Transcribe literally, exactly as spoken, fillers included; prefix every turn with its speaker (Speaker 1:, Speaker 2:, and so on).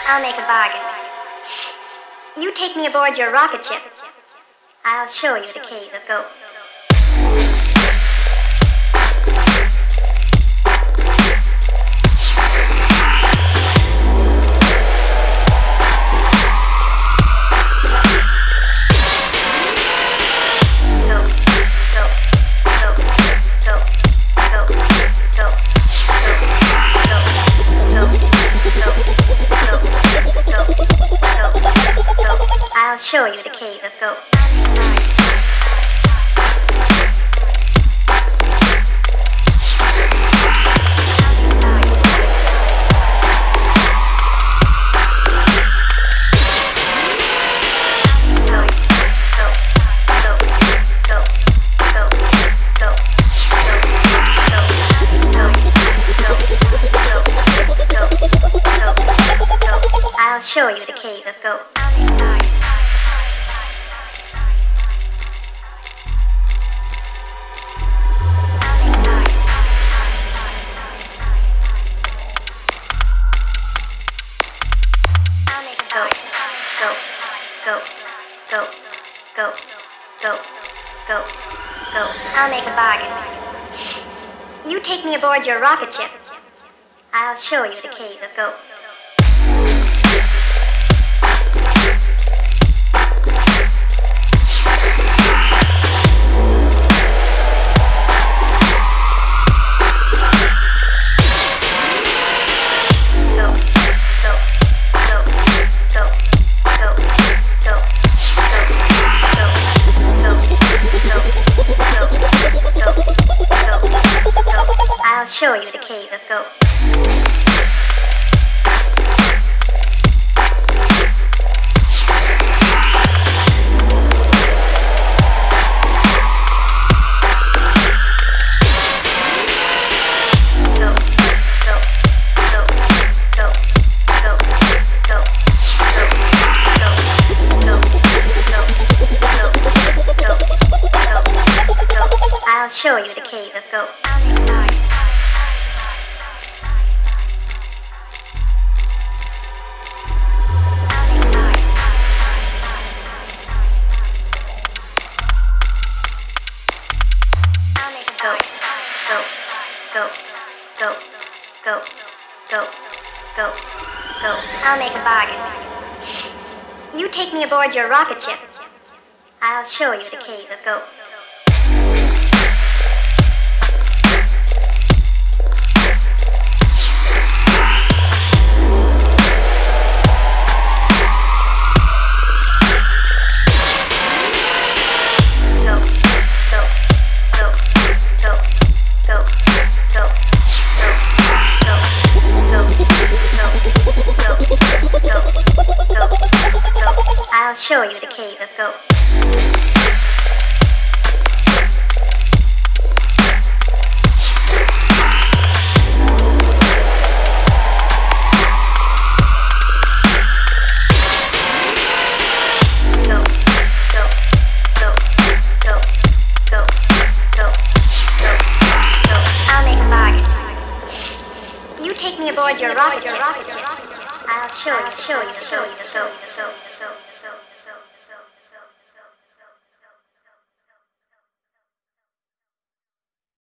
Speaker 1: I'll make a bargain. You take me aboard your rocket ship. I'll show you the cave of gold. I'll show you the cave of gold. I'll show you the cave of gold. Go, go, go, go, go, go, go. I'll make a bargain. You take me aboard your rocket ship. I'll show you the cave of gold. I'll show you the cave of gold. I'll show you the cave of gold. Go, go, go, go, go, go, go, go. I'll make a bargain. You take me aboard your rocket ship. I'll show you the cave of gold. I'll show you the cave of gold. Take me aboard your rocket ship. I'll show you, show you, show you, show you, show you, show you.